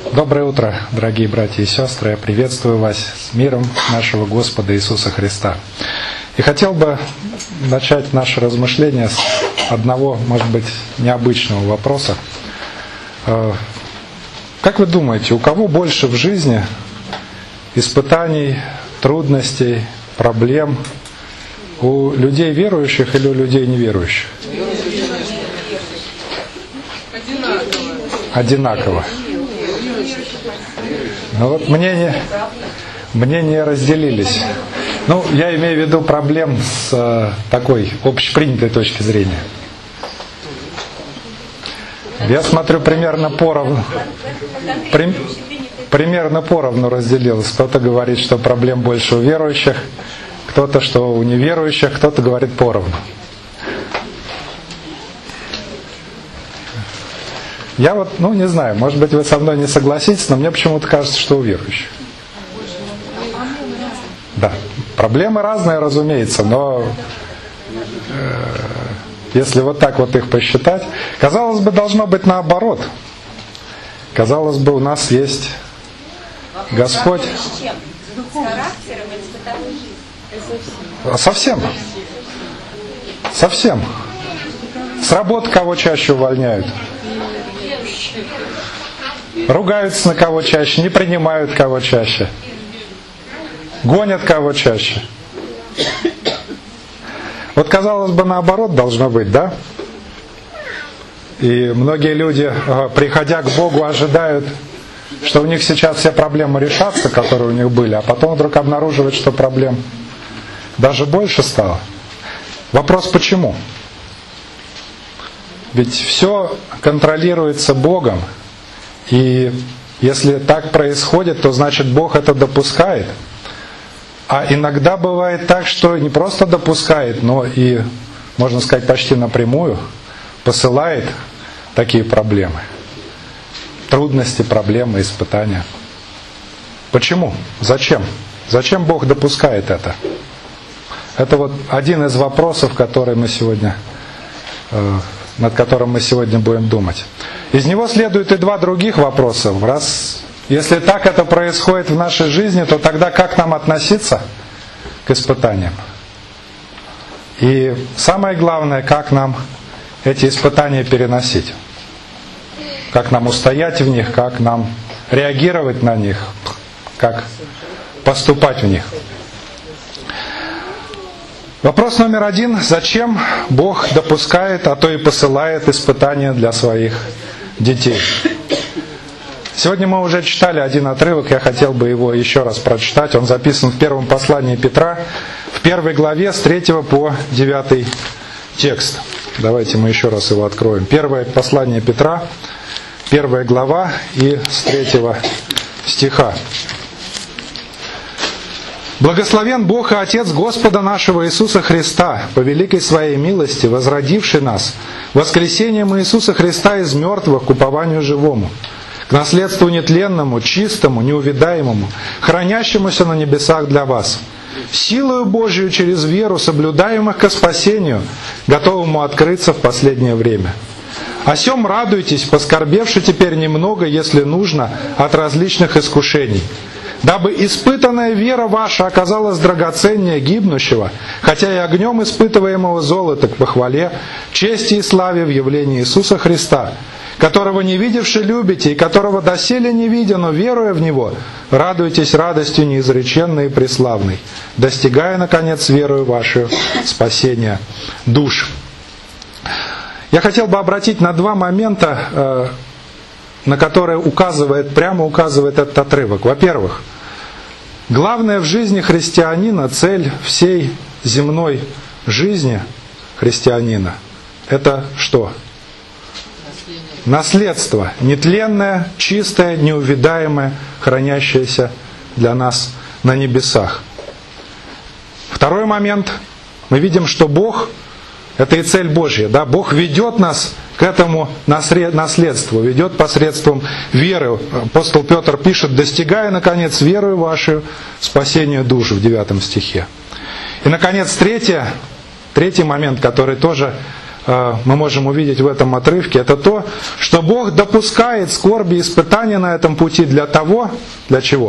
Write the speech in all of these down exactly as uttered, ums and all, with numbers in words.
Доброе утро, дорогие братья и сестры. Я приветствую вас с миром нашего Господа Иисуса Христа. И хотел бы начать наше размышление с одного, может быть, необычного вопроса. Как вы думаете, у кого больше в жизни испытаний, трудностей, проблем? У людей верующих или у людей неверующих? Одинаково. Ну вот мнения, мнения разделились. Ну, я имею в виду проблем с э, такой общепринятой точки зрения. Я смотрю, примерно поровну, при, примерно поровну разделилось. Кто-то говорит, что проблем больше у верующих, кто-то, что у неверующих, кто-то говорит поровну. Я вот, ну не знаю, может быть вы со мной не согласитесь, но мне почему-то кажется, что у верующих. Да, проблемы разные, разумеется, но э, если вот так вот их посчитать, казалось бы, должно быть наоборот. Казалось бы, у нас есть Господь. Совсем. Совсем. С работы кого чаще увольняют? Ругаются на кого чаще, не принимают кого чаще, гонят кого чаще. Вот, казалось бы, наоборот должно быть, да? И многие люди, приходя к Богу, ожидают, что у них сейчас все проблемы решатся, которые у них были, а потом вдруг обнаруживают, что проблем даже больше стало. Вопрос почему? Ведь все контролируется Богом, и если так происходит, то значит Бог это допускает. А иногда бывает так, что не просто допускает, но и, можно сказать, почти напрямую посылает такие проблемы. Трудности, проблемы, испытания. Почему? Зачем? Зачем Бог допускает это? Это вот один из вопросов, который мы сегодня... Э, над которым мы сегодня будем думать. Из него следует и два других вопроса. Раз, если так это происходит в нашей жизни, то тогда как нам относиться к испытаниям? И самое главное, как нам эти испытания переносить? Как нам устоять в них, как нам реагировать на них, как поступать в них? Вопрос номер один. Зачем Бог допускает, а то и посылает испытания для своих детей? Сегодня мы уже читали один отрывок, я хотел бы его еще раз прочитать. Он записан в первом послании Петра, в первой главе с третьего по девятый текст. Давайте мы еще раз его откроем. Первое послание Петра, первая глава и с третьего стиха. «Благословен Бог и Отец Господа нашего Иисуса Христа, по великой Своей милости, возродивший нас воскресением Иисуса Христа из мертвых к упованию живому, к наследству нетленному, чистому, неувядаемому, хранящемуся на небесах для вас, силою Божию через веру, соблюдаемых ко спасению, готовому открыться в последнее время. О сем радуйтесь, поскорбевши теперь немного, если нужно, от различных искушений, дабы испытанная вера ваша оказалась драгоценнее гибнущего, хотя и огнем испытываемого золота к похвале, чести и славе в явлении Иисуса Христа, которого не видевши любите, и которого доселе не видя, но веруя в Него, радуйтесь радостью неизреченной и преславной, достигая, наконец, верою вашу спасения душ». Я хотел бы обратить на два момента, на которые указывает, прямо указывает этот отрывок. Во-первых, главное в жизни христианина, цель всей земной жизни христианина – это что? Наследство. Нетленное, чистое, неувядаемое, хранящееся для нас на небесах. Второй момент. Мы видим, что Бог – это и цель Божья. Да? Бог ведет нас к этому наследству, ведет посредством веры. Апостол Петр пишет: «Достигая, наконец, верою вашу спасению душ» в девятом стихе. И, наконец, третье, третий момент, который тоже мы можем увидеть в этом отрывке, это то, что Бог допускает скорби и испытания на этом пути для того, для чего?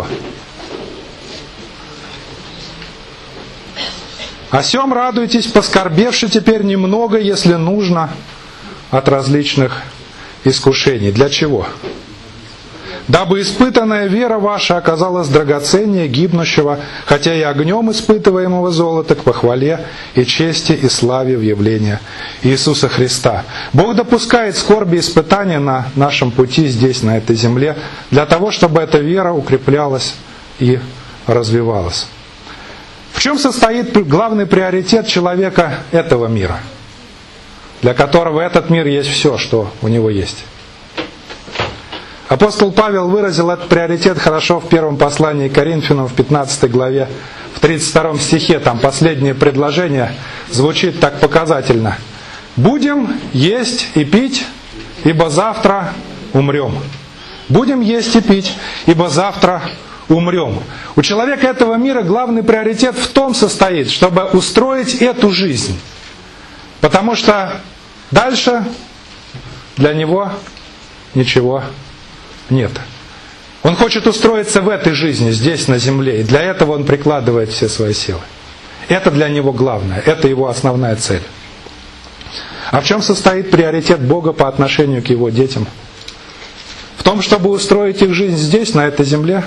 «О сем радуйтесь, поскорбевши теперь немного, если нужно, от различных искушений». Для чего? «Дабы испытанная вера ваша оказалась драгоценнее гибнущего, хотя и огнем испытываемого золота, к похвале и чести и славе в явлении Иисуса Христа». Бог допускает скорби и испытания на нашем пути здесь, на этой земле, для того, чтобы эта вера укреплялась и развивалась. В чем состоит главный приоритет человека этого мира, для которого этот мир есть все, что у него есть? Апостол Павел выразил этот приоритет хорошо в первом послании к Коринфянам в пятнадцатой главе, в тридцать втором стихе, там последнее предложение звучит так показательно. «Будем есть и пить, ибо завтра умрем». Будем есть и пить, ибо завтра умрем. У человека этого мира главный приоритет в том состоит, чтобы устроить эту жизнь. Потому что дальше для него ничего нет. Он хочет устроиться в этой жизни, здесь на земле, и для этого он прикладывает все свои силы. Это для него главное, это его основная цель. А в чем состоит приоритет Бога по отношению к его детям? В том, чтобы устроить их жизнь здесь, на этой земле?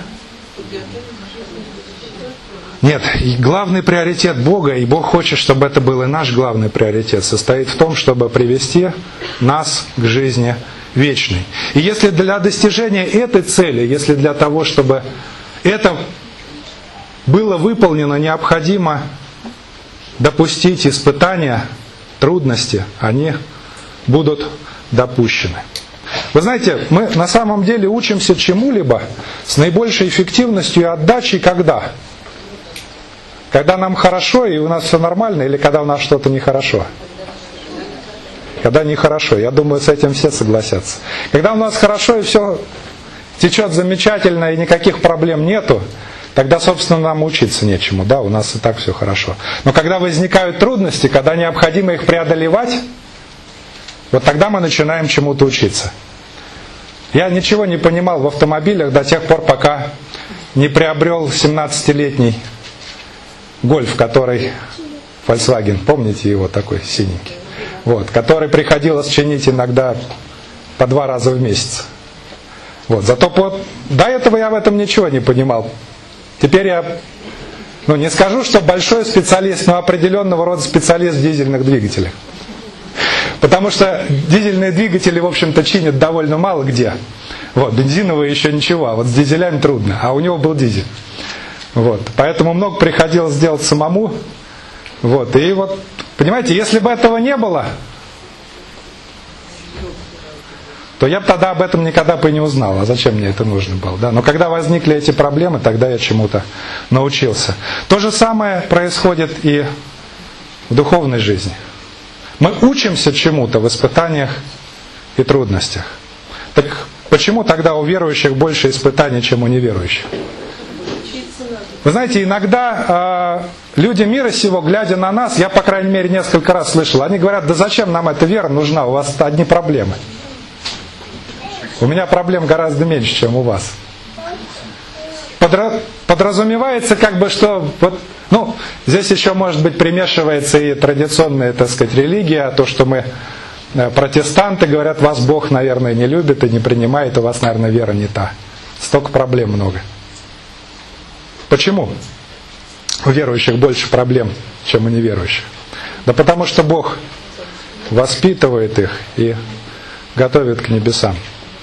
Нет, главный приоритет Бога, и Бог хочет, чтобы это был и наш главный приоритет, состоит в том, чтобы привести нас к жизни вечной. И если для достижения этой цели, если для того, чтобы это было выполнено, необходимо допустить испытания, трудности, они будут допущены. Вы знаете, мы на самом деле учимся чему-либо с наибольшей эффективностью и отдачей когда? Когда нам хорошо и у нас все нормально, или когда у нас что-то нехорошо? Когда нехорошо. Я думаю, с этим все согласятся. Когда у нас хорошо и все течет замечательно и никаких проблем нету, тогда, собственно, нам учиться нечему. Да, у нас и так все хорошо. Но когда возникают трудности, когда необходимо их преодолевать, вот тогда мы начинаем чему-то учиться. Я ничего не понимал в автомобилях до тех пор, пока не приобрел семнадцатилетний Гольф, который Volkswagen, помните его, такой синенький, вот, который приходилось чинить иногда по два раза в месяц. Вот, зато по... до этого я в этом ничего не понимал. Теперь я, ну не скажу, что большой специалист, но определенного рода специалист в дизельных двигателях. Потому что дизельные двигатели, в общем-то, чинят довольно мало где. Вот, бензиновые еще ничего, а вот с дизелями трудно. А у него был дизель. Вот, поэтому много приходилось делать самому. Вот, и вот, понимаете, если бы этого не было, то я бы тогда об этом никогда бы и не узнал. А зачем мне это нужно было? Да? Но когда возникли эти проблемы, тогда я чему-то научился. То же самое происходит и в духовной жизни. Мы учимся чему-то в испытаниях и трудностях. Так почему тогда у верующих больше испытаний, чем у неверующих? Вы знаете, иногда э, люди мира сего, глядя на нас, я, по крайней мере, несколько раз слышал, они говорят, да зачем нам эта вера нужна, у вас одни проблемы. У меня проблем гораздо меньше, чем у вас. Подра- подразумевается как бы, что вот, ну, здесь еще, может быть, примешивается и традиционная, так сказать, религия, то, что мы протестанты, говорят, вас Бог, наверное, не любит и не принимает, у вас, наверное, вера не та. Столько проблем много. Почему у верующих больше проблем, чем у неверующих? Да потому что Бог воспитывает их и готовит к небесам.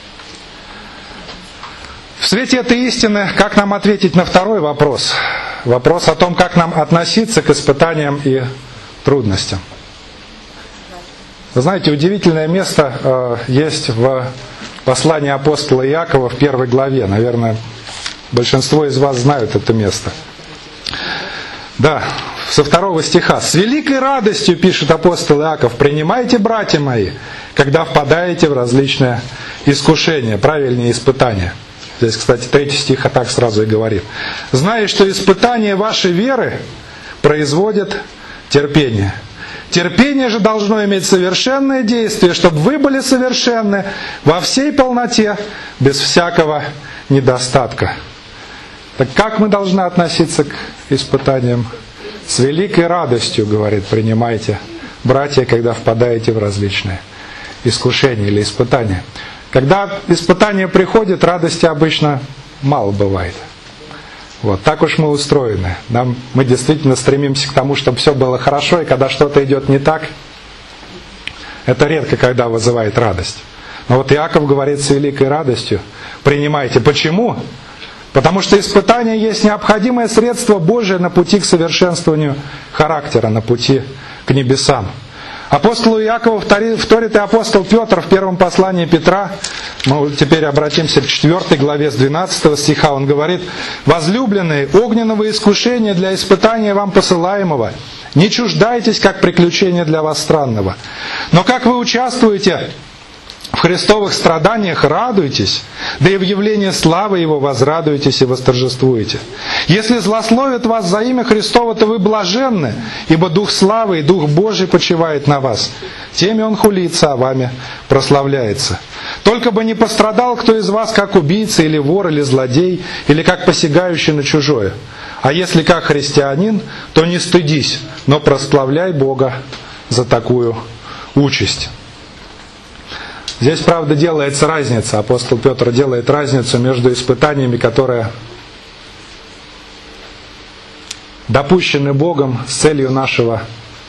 В свете этой истины, как нам ответить на второй вопрос? Вопрос о том, как нам относиться к испытаниям и трудностям. Вы знаете, удивительное место э, есть в послании апостола Иакова в первой главе. Наверное, большинство из вас знают это место. Да, со второго стиха. «С великой радостью, пишет апостол Иаков, принимайте, братья мои, когда впадаете в различные искушения», правильнее испытания. Здесь, кстати, третий стих а так сразу и говорит. «Зная, что испытание вашей веры производит терпение. Терпение же должно иметь совершенное действие, чтобы вы были совершенны во всей полноте, без всякого недостатка. Так как мы должны относиться к испытаниям? С великой радостью, говорит, принимайте, братья, когда впадаете в различные искушения или испытания. Когда испытание приходит, радости обычно мало бывает. Вот, так уж мы устроены. Нам, мы действительно стремимся к тому, чтобы все было хорошо, и когда что-то идет не так, это редко когда вызывает радость. Но вот Иаков говорит с великой радостью, принимайте. Почему? Потому что испытание есть необходимое средство Божие на пути к совершенствованию характера, на пути к небесам. Апостолу Иакову вторит и апостол Петр в первом послании Петра. Мы теперь обратимся к четвёртой главе с двенадцатого стиха. Он говорит: «Возлюбленные, огненного искушения для испытания вам посылаемого, не чуждайтесь, как приключения для вас странного. Но как вы участвуете в Христовых страданиях, радуйтесь, да и в явлении славы Его возрадуйтесь и восторжествуете. Если злословят вас за имя Христово, то вы блаженны, ибо Дух славы и Дух Божий почивает на вас. Теми Он хулится, а вами прославляется. Только бы не пострадал кто из вас, как убийца, или вор, или злодей, или как посягающий на чужое. А если как христианин, то не стыдись, но прославляй Бога за такую участь». Здесь, правда, делается разница. Апостол Петр делает разницу между испытаниями, которые допущены Богом с целью нашего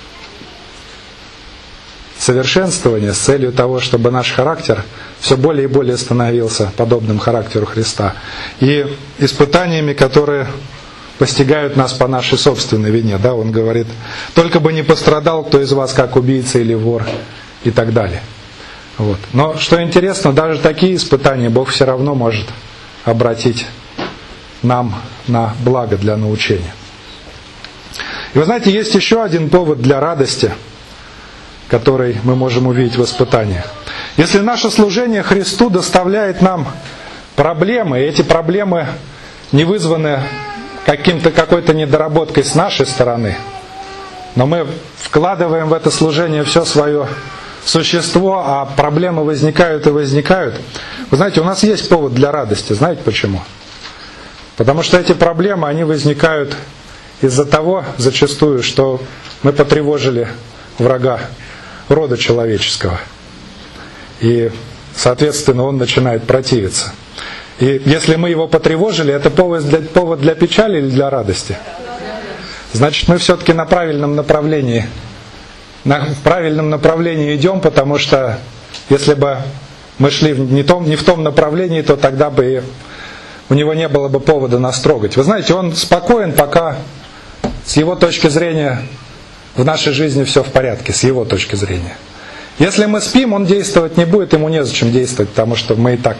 совершенствования, с целью того, чтобы наш характер все более и более становился подобным характеру Христа, и испытаниями, которые постигают нас по нашей собственной вине. Да, он говорит: «Только бы не пострадал кто из вас, как убийца или вор», и так далее. Вот. Но что интересно, даже такие испытания Бог все равно может обратить нам на благо для научения. И вы знаете, есть еще один повод для радости, который мы можем увидеть в испытаниях. Если наше служение Христу доставляет нам проблемы, и эти проблемы не вызваны каким-то, какой-то недоработкой с нашей стороны, но мы вкладываем в это служение все свое существо, а проблемы возникают и возникают. Вы знаете, у нас есть повод для радости. Знаете почему? Потому что эти проблемы, они возникают из-за того, зачастую, что мы потревожили врага рода человеческого. И, соответственно, он начинает противиться. И если мы его потревожили, это повод для, повод для печали или для радости? Значит, мы все-таки на правильном направлении на, в правильном направлении идем, потому что если бы мы шли не, том, не в том направлении, то тогда бы и у него не было бы повода нас трогать. Вы знаете, он спокоен, пока с его точки зрения в нашей жизни все в порядке, с его точки зрения. Если мы спим, он действовать не будет, ему незачем действовать, потому что мы и так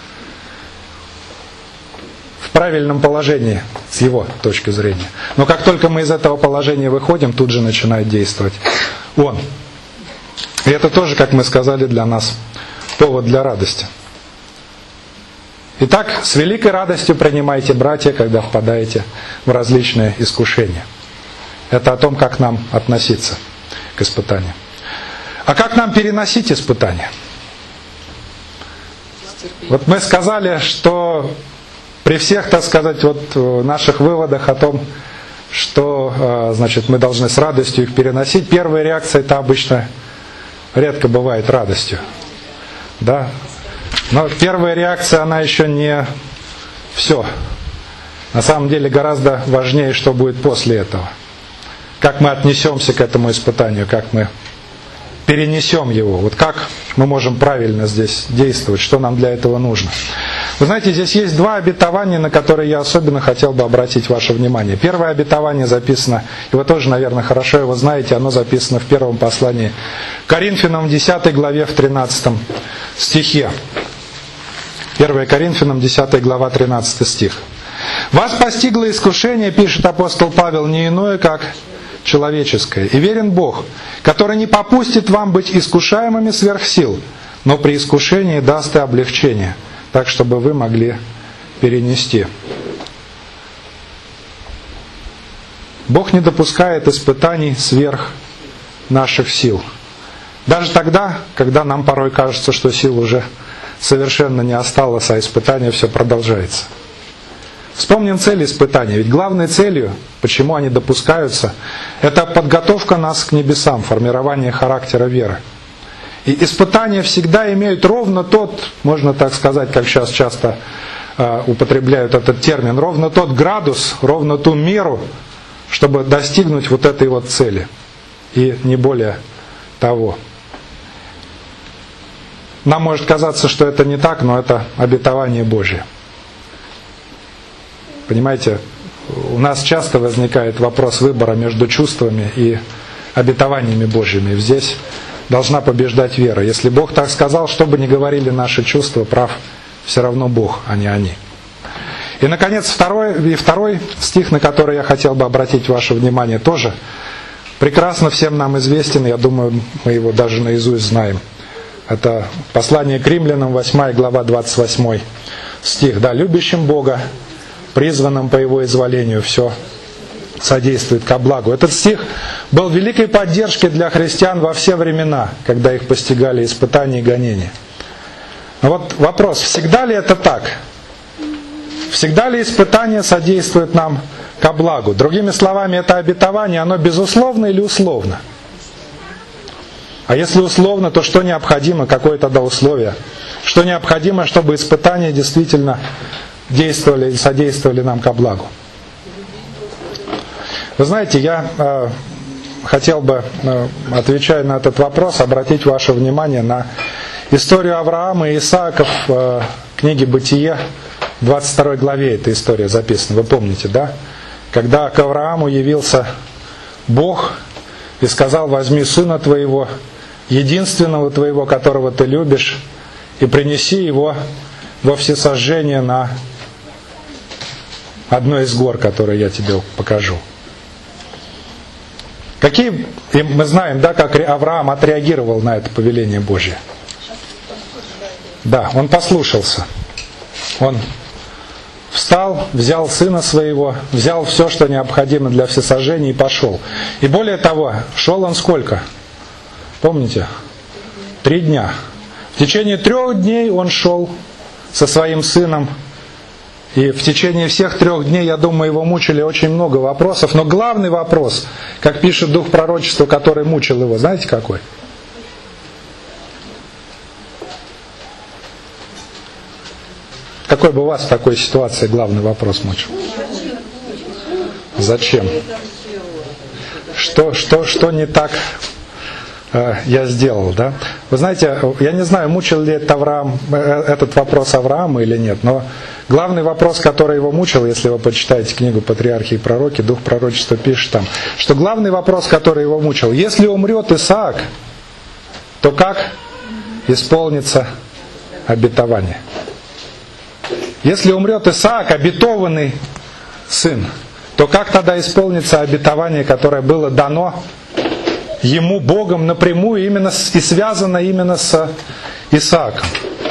в правильном положении с его точки зрения. Но как только мы из этого положения выходим, тут же начинает действовать он. И это тоже, как мы сказали, для нас повод для радости. Итак, с великой радостью принимайте, братья, когда впадаете в различные искушения. Это о том, как нам относиться к испытаниям. А как нам переносить испытания? Вот мы сказали, что при всех, так сказать, вот наших выводах о том, что, значит, мы должны с радостью их переносить, первая реакция это обычно редко бывает радостью. Да? Но первая реакция, она еще не все. На самом деле гораздо важнее, что будет после этого. Как мы отнесемся к этому испытанию, как мы перенесем его. Вот как мы можем правильно здесь действовать, что нам для этого нужно. Вы знаете, здесь есть два обетования, на которые я особенно хотел бы обратить ваше внимание. Первое обетование записано, и вы тоже, наверное, хорошо его знаете, оно записано в первом послании к Коринфянам в десятой главе в тринадцатом стихе. первое Коринфянам, десятая глава, тринадцатый стих. «Вас постигло искушение, пишет апостол Павел, не иное, как человеческое. И верен Бог, который не попустит вам быть искушаемыми сверх сил, но при искушении даст и облегчение, так, чтобы вы могли перенести». Бог не допускает испытаний сверх наших сил. Даже тогда, когда нам порой кажется, что сил уже совершенно не осталось, а испытание все продолжается. Вспомним цели испытания. Ведь главной целью, почему они допускаются, это подготовка нас к небесам, формирование характера веры. И испытания всегда имеют ровно тот, можно так сказать, как сейчас часто э, употребляют этот термин, ровно тот градус, ровно ту меру, чтобы достигнуть вот этой вот цели. И не более того. Нам может казаться, что это не так, но это обетование Божье. Понимаете, у нас часто возникает вопрос выбора между чувствами и обетованиями Божьими. Здесь должна побеждать вера. Если Бог так сказал, что бы ни говорили наши чувства, прав все равно Бог, а не они. И, наконец, второй, и второй стих, на который я хотел бы обратить ваше внимание, тоже прекрасно всем нам известен, я думаю, мы его даже наизусть знаем. Это послание к римлянам, восьмая глава, двадцать восьмой стих. Да, любящим Бога, призванным по Его изволению, все содействует ко благу. Этот стих был великой поддержкой для христиан во все времена, когда их постигали испытания и гонения. Но вот вопрос, всегда ли это так? Всегда ли испытания содействуют нам ко благу? Другими словами, это обетование, оно безусловно или условно? А если условно, то что необходимо, какое тогда условие? Что необходимо, чтобы испытания действительно действовали и содействовали нам ко благу? Вы знаете, я э, хотел бы, э, отвечая на этот вопрос, обратить ваше внимание на историю Авраама и Исаака в э, книге «Бытие», в двадцать второй главе эта история записана, вы помните, да? Когда к Аврааму явился Бог и сказал: возьми сына твоего, единственного твоего, которого ты любишь, и принеси его во всесожжение на одной из гор, которые я тебе покажу. Какие, и мы знаем, да, как Авраам отреагировал на это повеление Божье. Да, он послушался. Он встал, взял сына своего, взял все, что необходимо для всесожжения, и пошел. И более того, шел он сколько? Помните? Три дня. В течение трех дней он шел со своим сыном. И в течение всех трех дней, я думаю, его мучили очень много вопросов. Но главный вопрос, как пишет дух пророчества, который мучил его, знаете какой? Какой бы вас в такой ситуации главный вопрос мучил? Зачем? Что, что, что не так э, я сделал, да? Вы знаете, я не знаю, мучил ли это Авраам, э, этот вопрос Авраама или нет, но главный вопрос, который его мучил, если вы почитаете книгу «Патриархи и пророки», дух пророчества пишет там, что главный вопрос, который его мучил: если умрет Исаак, то как исполнится обетование? Если умрет Исаак, обетованный сын, то как тогда исполнится обетование, которое было дано ему Богом напрямую именно с, и связано именно с Исааком?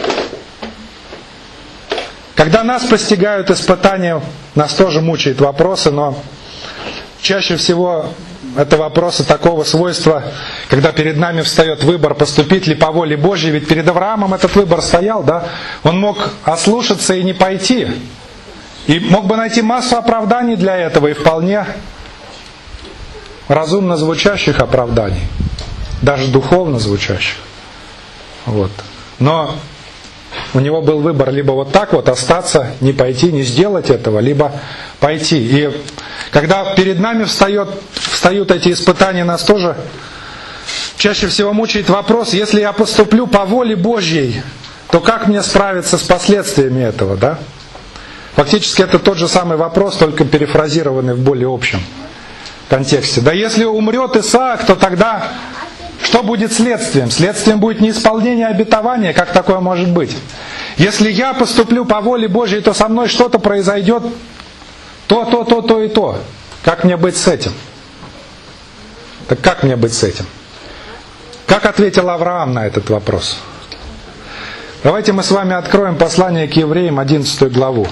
Когда нас постигают испытания, нас тоже мучают вопросы, но чаще всего это вопросы такого свойства, когда перед нами встает выбор, поступить ли по воле Божьей. Ведь перед Авраамом этот выбор стоял, да? Он мог ослушаться и не пойти. И мог бы найти массу оправданий для этого, и вполне разумно звучащих оправданий. Даже духовно звучащих. Вот. Но у него был выбор либо вот так вот остаться, не пойти, не сделать этого, либо пойти. И когда перед нами встает, встают эти испытания, нас тоже чаще всего мучает вопрос: если я поступлю по воле Божьей, то как мне справиться с последствиями этого, да? Фактически это тот же самый вопрос, только перефразированный в более общем контексте. Да если умрет Исаак, то тогда что будет следствием? Следствием будет неисполнение обетования. Как такое может быть? Если я поступлю по воле Божьей, то со мной что-то произойдет, то, то, то, то и то. Как мне быть с этим? Так как мне быть с этим? Как ответил Авраам на этот вопрос? Давайте мы с вами откроем послание к евреям, одиннадцатую главу.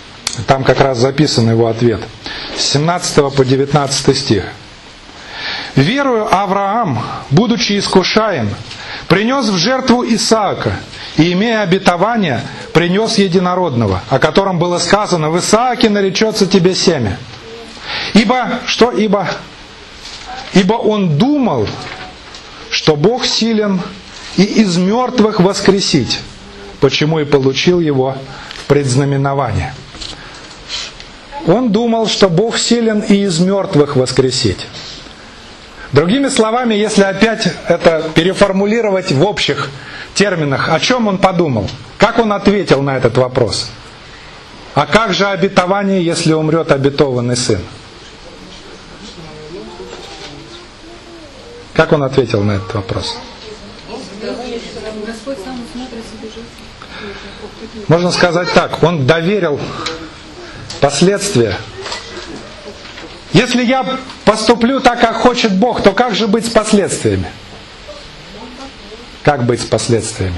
Там как раз записан его ответ. С семнадцатого по девятнадцатый стих. Верою Авраам, будучи искушаем, принес в жертву Исаака, и, имея обетование, принес единородного, о котором было сказано: в Исааке наречется тебе семя. Ибо, что ибо? Ибо он думал, что Бог силен и из мертвых воскресить, почему и получил его в предзнаменование. Он думал, что Бог силен и из мертвых воскресить. Другими словами, если опять это переформулировать в общих терминах, о чем он подумал? Как он ответил на этот вопрос? А как же обетование, если умрет обетованный сын? Как он ответил на этот вопрос? Можно сказать так, он доверил последствия. Если я поступлю так, как хочет Бог, то как же быть с последствиями? Как быть с последствиями?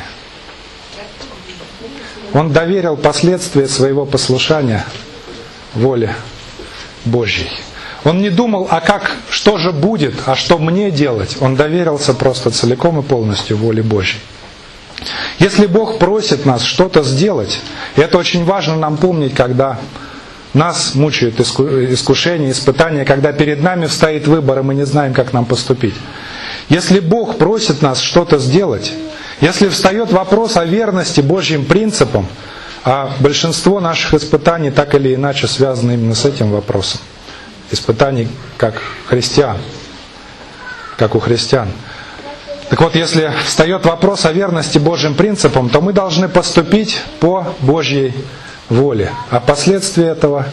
Он доверил последствия своего послушания воле Божьей. Он не думал, а как, что же будет, а что мне делать. Он доверился просто целиком и полностью воле Божьей. Если Бог просит нас что-то сделать, и это очень важно нам помнить, когда нас мучают искушения, испытания, когда перед нами стоит выбор, и мы не знаем, как нам поступить. Если Бог просит нас что-то сделать, если встает вопрос о верности Божьим принципам, а большинство наших испытаний так или иначе связаны именно с этим вопросом. Испытаний как христиан, как у христиан. Так вот, если встает вопрос о верности Божьим принципам, то мы должны поступить по Божьей воле, а последствия этого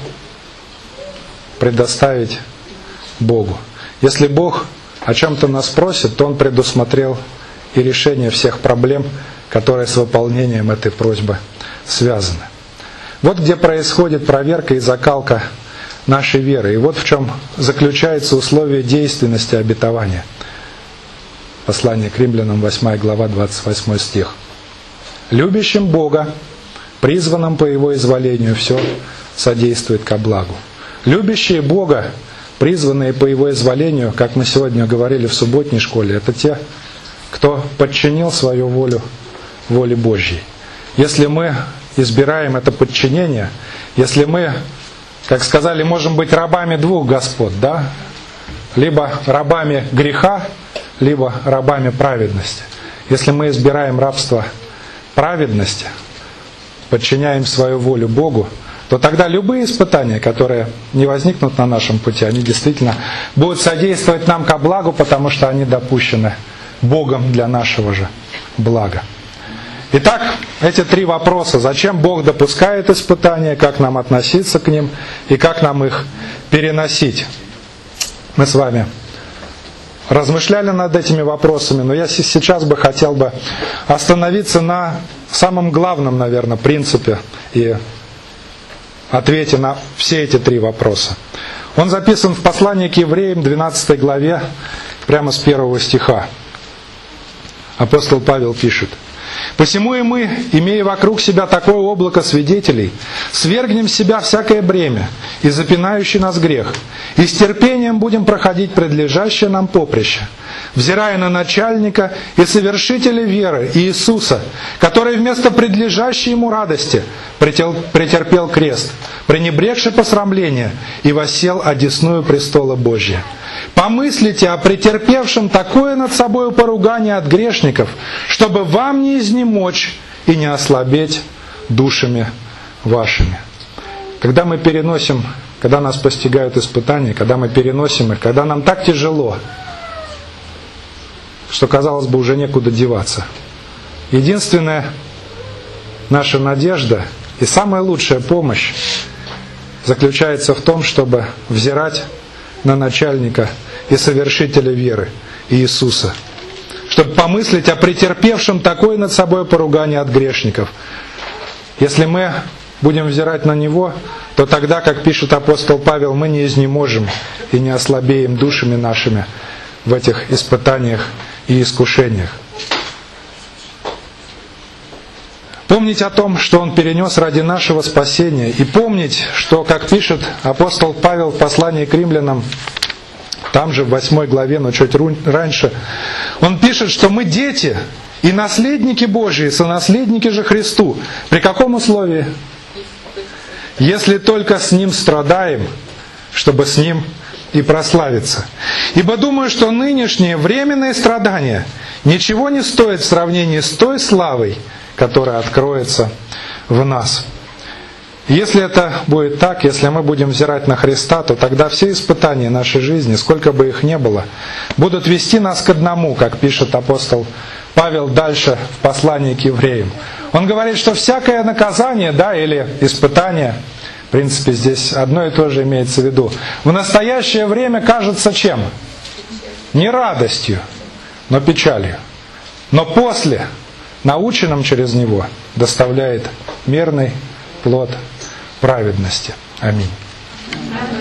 предоставить Богу. Если Бог о чем-то нас просит, то Он предусмотрел и решение всех проблем, которые с выполнением этой просьбы связаны. Вот где происходит проверка и закалка нашей веры. И вот в чем заключается условие действенности обетования. Послание к Римлянам, восьмая глава, двадцать восьмой стих. «Любящим Бога, призванным по Его изволению, все содействует ко благу». Любящие Бога, призванные по Его изволению, как мы сегодня говорили в субботней школе, это те, кто подчинил свою волю воле Божьей. Если мы избираем это подчинение, если мы, как сказали, можем быть рабами двух господ, да? Либо рабами греха, либо рабами праведности. Если мы избираем рабство праведности, подчиняем свою волю Богу, то тогда любые испытания, которые не возникнут на нашем пути, они действительно будут содействовать нам ко благу, потому что они допущены Богом для нашего же блага. Итак, эти три вопроса. Зачем Бог допускает испытания, как нам относиться к ним и как нам их переносить. Мы с вами размышляли над этими вопросами, но я сейчас бы хотел бы остановиться на самом главном, наверное, принципе и ответе на все эти три вопроса. Он записан в послании к евреям, двенадцатой главе, прямо с первого стиха. Апостол Павел пишет: «Посему и мы, имея вокруг себя такое облако свидетелей, свергнем с себя всякое бремя и запинающий нас грех, и с терпением будем проходить предлежащее нам поприще, взирая на начальника и совершителя веры Иисуса, который вместо предлежащей ему радости претерпел крест, пренебрегший посрамление, и воссел одесную престола Божия. Помыслите о претерпевшем такое над собою поругание от грешников, чтобы вам не изнемочь и не ослабеть душами вашими». Когда мы переносим, когда нас постигают испытания, когда мы переносим их, когда нам так тяжело, что, казалось бы, уже некуда деваться, единственная наша надежда и самая лучшая помощь заключается в том, чтобы взирать на начальника и совершителя веры Иисуса, чтобы помыслить о претерпевшем такое над собой поругание от грешников. Если мы будем взирать на Него, то тогда, как пишет апостол Павел, мы не изнеможем и не ослабеем душами нашими в этих испытаниях и искушениях. Помнить о том, что Он перенес ради нашего спасения, и помнить, что, как пишет апостол Павел в послании к римлянам, там же в восьмой главе, но чуть раньше, он пишет, что мы дети и наследники Божьи, сонаследники же Христу. При каком условии? Если только с Ним страдаем, чтобы с Ним и прославиться. Ибо думаю, что нынешние временные страдания ничего не стоят в сравнении с той славой, которая откроется в нас. Если это будет так, если мы будем взирать на Христа, то тогда все испытания нашей жизни, сколько бы их ни было, будут вести нас к одному, как пишет апостол Павел дальше в послании к евреям. Он говорит, что всякое наказание, да, или испытание, в принципе, здесь одно и то же имеется в виду, в настоящее время кажется чем? Не радостью, но печалью. Но после, наученным через него, доставляет мирный плод праведности. Аминь.